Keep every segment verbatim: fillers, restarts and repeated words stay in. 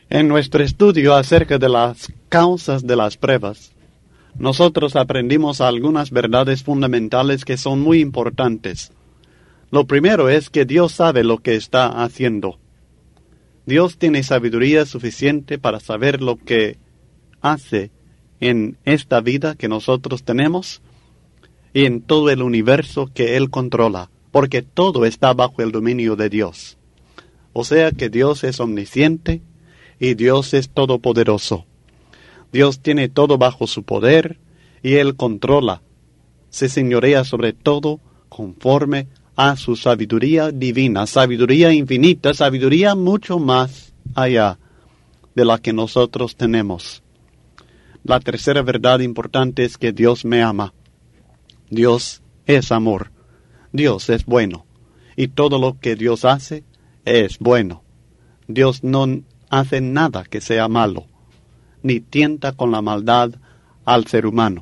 En nuestro estudio acerca de las causas de las pruebas, nosotros aprendimos algunas verdades fundamentales que son muy importantes. Lo primero es que Dios sabe lo que está haciendo. Dios tiene sabiduría suficiente para saber lo que hace en esta vida que nosotros tenemos y en todo el universo que Él controla, porque todo está bajo el dominio de Dios. O sea que Dios es omnisciente y Dios es todopoderoso. Dios tiene todo bajo su poder y Él controla, se señorea sobre todo conforme a su sabiduría divina, sabiduría infinita, sabiduría mucho más allá de la que nosotros tenemos. La tercera verdad importante es que Dios me ama. Dios es amor. Dios es bueno. Y todo lo que Dios hace es bueno. Dios no hace nada que sea malo, ni tienta con la maldad al ser humano.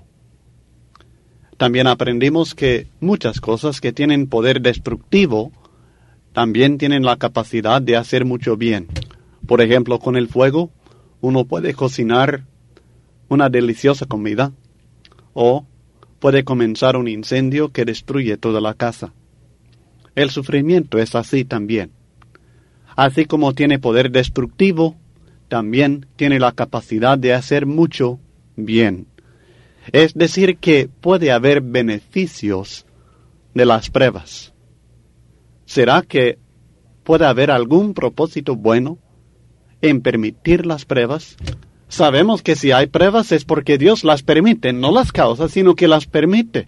También aprendimos que muchas cosas que tienen poder destructivo también tienen la capacidad de hacer mucho bien. Por ejemplo, con el fuego, uno puede cocinar una deliciosa comida o puede comenzar un incendio que destruye toda la casa. El sufrimiento es así también. Así como tiene poder destructivo, también tiene la capacidad de hacer mucho bien. Es decir, que puede haber beneficios de las pruebas. ¿Será que puede haber algún propósito bueno en permitir las pruebas? Sabemos que si hay pruebas es porque Dios las permite, no las causa, sino que las permite.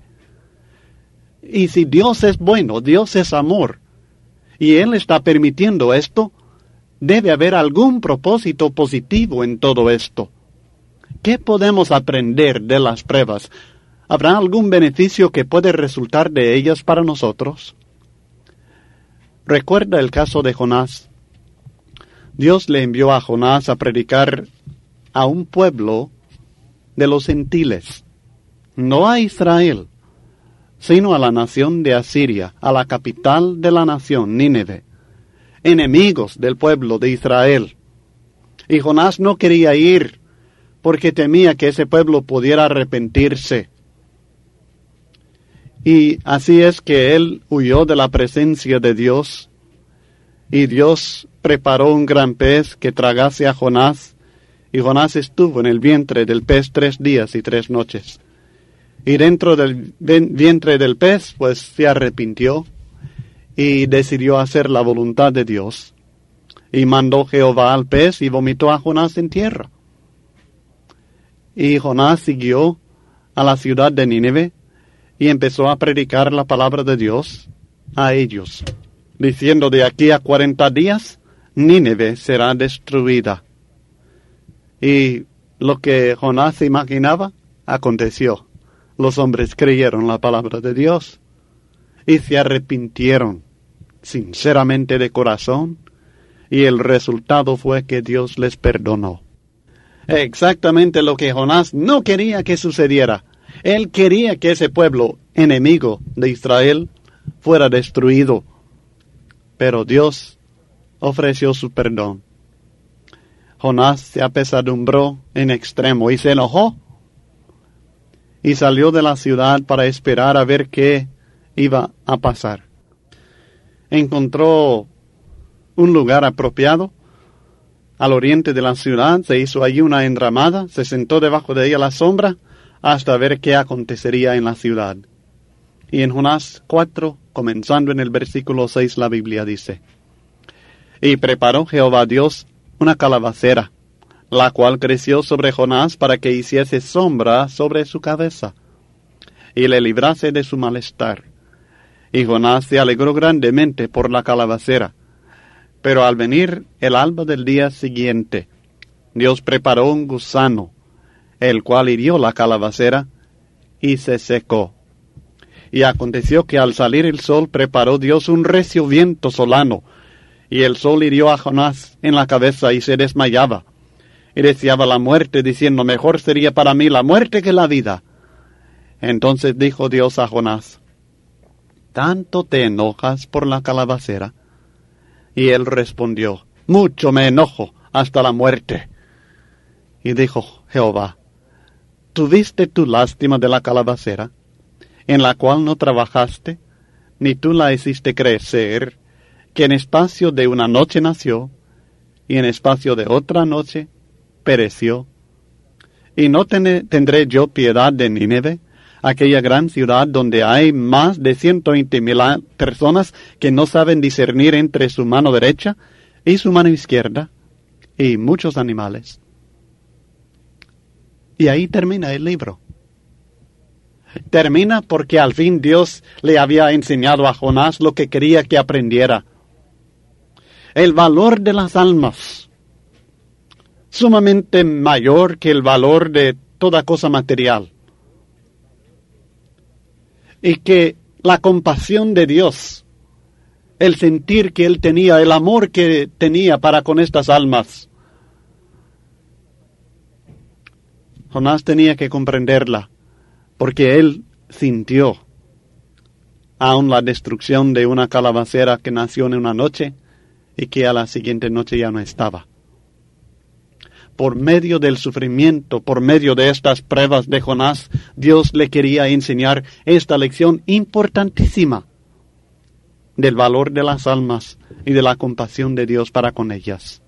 Y si Dios es bueno, Dios es amor, y Él está permitiendo esto, debe haber algún propósito positivo en todo esto. ¿Qué podemos aprender de las pruebas? ¿Habrá algún beneficio que puede resultar de ellas para nosotros? Recuerda el caso de Jonás. Dios le envió a Jonás a predicar a un pueblo de los gentiles, no a Israel, sino a la nación de Asiria, a la capital de la nación, Nínive, enemigos del pueblo de Israel. Y Jonás no quería ir porque temía que ese pueblo pudiera arrepentirse. Y así es que él huyó de la presencia de Dios, y Dios preparó un gran pez que tragase a Jonás, y Jonás estuvo en el vientre del pez tres días y tres noches. Y dentro del vientre del pez, pues se arrepintió y decidió hacer la voluntad de Dios. Y mandó Jehová al pez y vomitó a Jonás en tierra. Y Jonás siguió a la ciudad de Nínive y empezó a predicar la palabra de Dios a ellos, diciendo: de aquí a cuarenta días, Nínive será destruida. Y lo que Jonás se imaginaba, aconteció. Los hombres creyeron la palabra de Dios y se arrepintieron sinceramente de corazón, y el resultado fue que Dios les perdonó. Exactamente lo que Jonás no quería que sucediera. Él quería que ese pueblo enemigo de Israel fuera destruido, pero Dios ofreció su perdón. Jonás se apesadumbró en extremo y se enojó, y salió de la ciudad para esperar a ver qué iba a pasar. Encontró un lugar apropiado al oriente de la ciudad, se hizo allí una enramada, se sentó debajo de ella a la sombra hasta ver qué acontecería en la ciudad. Y en Jonás cuatro, comenzando en el versículo seis, la Biblia dice: y preparó Jehová Dios una calabacera, la cual creció sobre Jonás para que hiciese sombra sobre su cabeza, y le librase de su malestar. Y Jonás se alegró grandemente por la calabacera. Pero al venir el alba del día siguiente, Dios preparó un gusano, el cual hirió la calabacera, y se secó. Y aconteció que al salir el sol preparó Dios un recio viento solano, y el sol hirió a Jonás en la cabeza y se desmayaba, y deseaba la muerte, diciendo: mejor sería para mí la muerte que la vida. Entonces dijo Dios a Jonás: ¿tanto te enojas por la calabacera? Y él respondió: mucho me enojo, hasta la muerte. Y dijo Jehová, ¿tuviste tu lástima de la calabacera, en la cual no trabajaste, ni tú la hiciste crecer, que en espacio de una noche nació, y en espacio de otra noche pereció? ¿Y no ten- tendré yo piedad de Nínive, aquella gran ciudad donde hay más de ciento veinte mil personas que no saben discernir entre su mano derecha y su mano izquierda, y muchos animales? Y ahí termina el libro. Termina porque al fin Dios le había enseñado a Jonás lo que quería que aprendiera. El valor de las almas, sumamente mayor que el valor de toda cosa material. Y que la compasión de Dios, el sentir que Él tenía, el amor que tenía para con estas almas, Jonás tenía que comprenderla, porque él sintió aún la destrucción de una calabacera que nació en una noche y que a la siguiente noche ya no estaba. Por medio del sufrimiento, por medio de estas pruebas de Jonás, Dios le quería enseñar esta lección importantísima del valor de las almas y de la compasión de Dios para con ellas.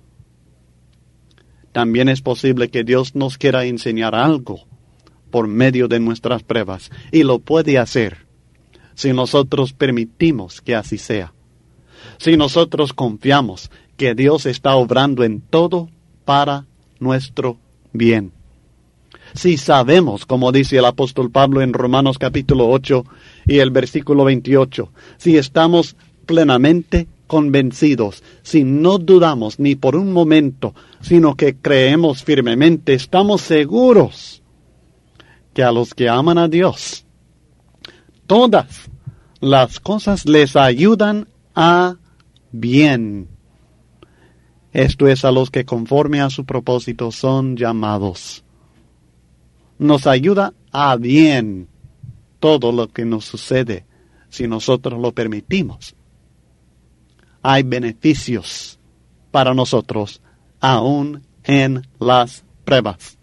También es posible que Dios nos quiera enseñar algo por medio de nuestras pruebas, y lo puede hacer si nosotros permitimos que así sea. Si nosotros confiamos que Dios está obrando en todo para nuestro bien. Si sabemos, como dice el apóstol Pablo en Romanos capítulo ocho y el versículo veintiocho, si estamos plenamente convencidos, si no dudamos ni por un momento, sino que creemos firmemente, estamos seguros que a los que aman a Dios, todas las cosas les ayudan a bien. Esto es, a los que conforme a su propósito son llamados. Nos ayuda a bien todo lo que nos sucede si nosotros lo permitimos. Hay beneficios para nosotros aún en las pruebas.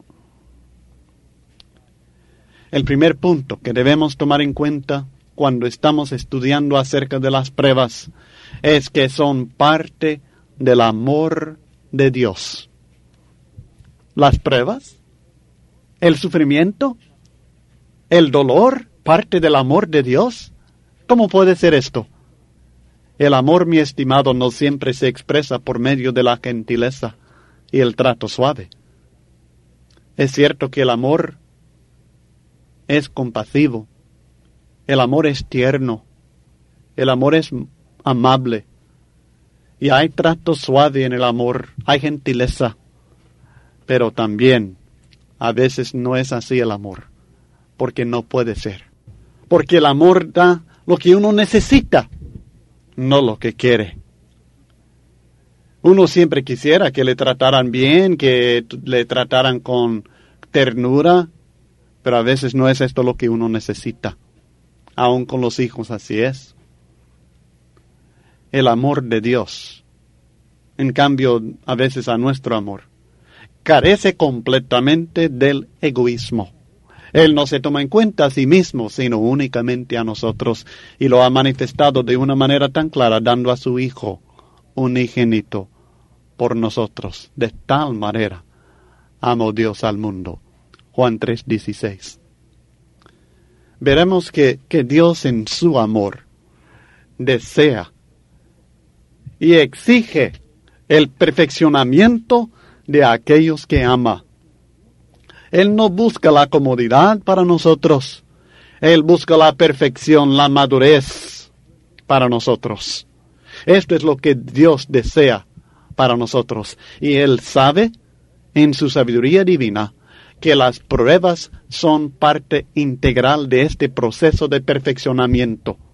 El primer punto que debemos tomar en cuenta cuando estamos estudiando acerca de las pruebas es que son parte del amor de Dios. Las pruebas, el sufrimiento, el dolor, parte del amor de Dios. ¿Cómo puede ser esto? El amor, mi estimado, no siempre se expresa por medio de la gentileza y el trato suave. Es cierto que el amor es compasivo, el amor es tierno, el amor es amable, y hay trato suave en el amor, hay gentileza, pero también a veces no es así el amor, porque no puede ser, porque el amor da lo que uno necesita, no lo que quiere. Uno siempre quisiera que le trataran bien, que le trataran con ternura, pero a veces no es esto lo que uno necesita. Aún con los hijos así es. El amor de Dios, en cambio, a veces a nuestro amor, carece completamente del egoísmo. Él no se toma en cuenta a sí mismo, sino únicamente a nosotros, y lo ha manifestado de una manera tan clara, dando a su Hijo unigénito por nosotros. De tal manera amó Dios al mundo. Juan tres dieciséis. Veremos que, que Dios en su amor desea y exige el perfeccionamiento de aquellos que ama. Él no busca la comodidad para nosotros. Él busca la perfección, la madurez para nosotros. Esto es lo que Dios desea para nosotros. Y Él sabe, en su sabiduría divina, que las pruebas son parte integral de este proceso de perfeccionamiento.